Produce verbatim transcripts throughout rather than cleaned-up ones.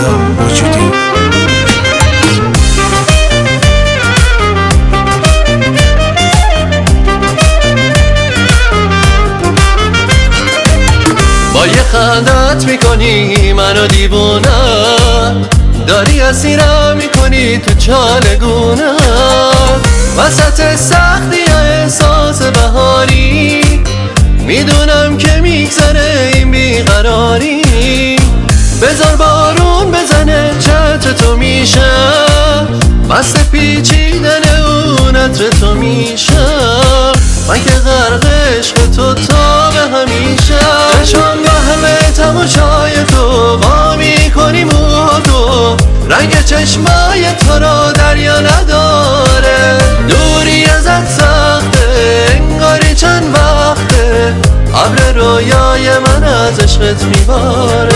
رضا وجودی. با یه خندت میکنی منو دیوونه، داری اسیرم میکنی تو چالگونه، وسط سختی احساس بهاری، میدونم که میگذره این بیقراری. بذار بارون بزنه چتر تو میشه، مست پیچیدن اون عطر تو میشه، من که غرق عشق تو تا به همیشه. چشم به همه تماشای تو وا میکنی موها تو، رنگ چشمای تو را دریا نداره، دوری ازت سخته انگاری چند وقته، ابر رویای من از عشقت میباره.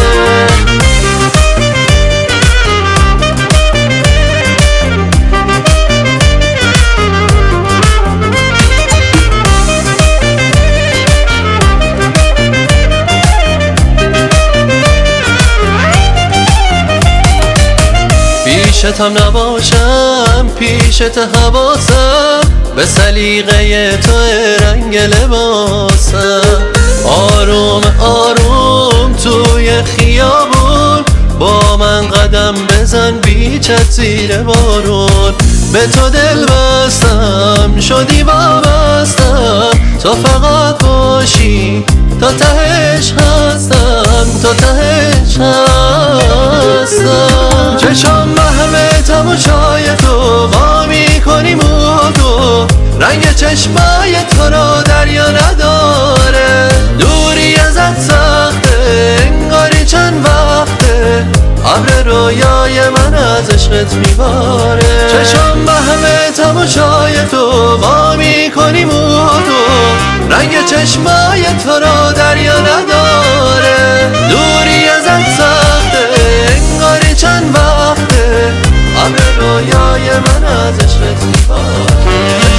پیشتم نباشم پیشت حواسم، به سلیقه تو رنگ لباسم، آروم آروم توی خیابون با من قدم بزن بیچت زیر بارون. به تو دل بستم شدی وابستم، تو فقط باشی تا تهش هستم، تا تهش هستم. چشم به همه تماشای تو وا میکنی موها تو، رنگ چشمای تو را دریا نداره، دوری ازت سخته انگاری چند وقته، ابر رویای من از عشقت میباره. چشم به همه تماشای تو وا میکنی موها تو، رنگ چشمای تو را دریا نداره، دوری ازت سخته انگاری چند وقته، ابر رویای من از عشقت میباره.